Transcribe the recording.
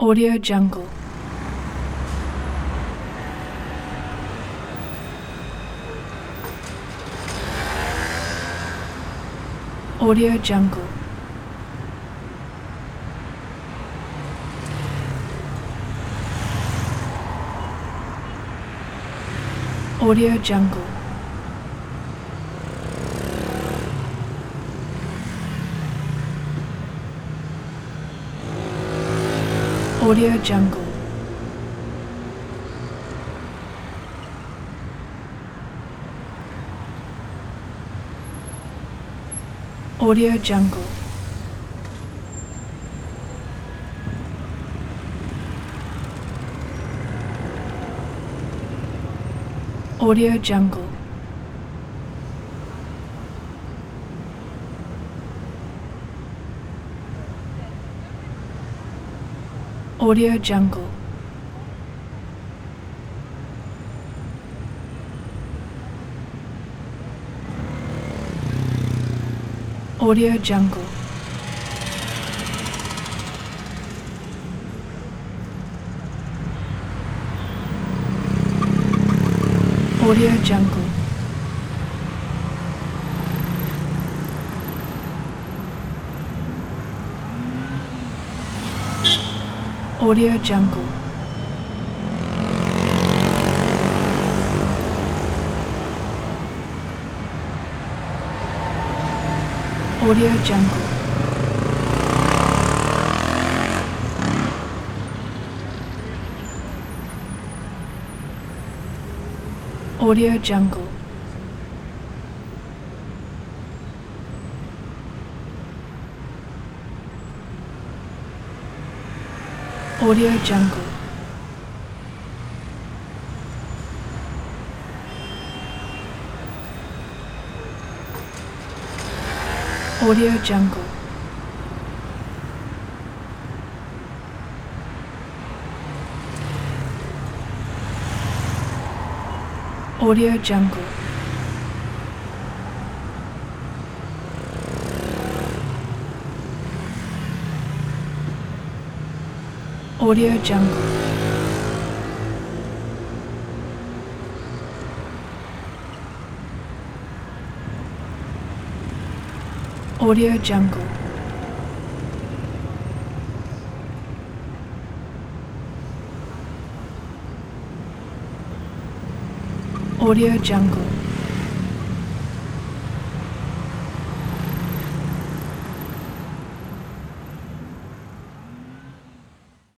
Audio Jungle. Audio Jungle. Audio Jungle. Audio Jungle. Audio Jungle. Audio Jungle. Audio Jungle. Audio Jungle. Audio Jungle. Audio Jungle. Audio Jungle. Audio Jungle. Audio Jungle. Audio Jungle. Audio Jungle. Audio Jungle. Audio Jungle. Audio Jungle.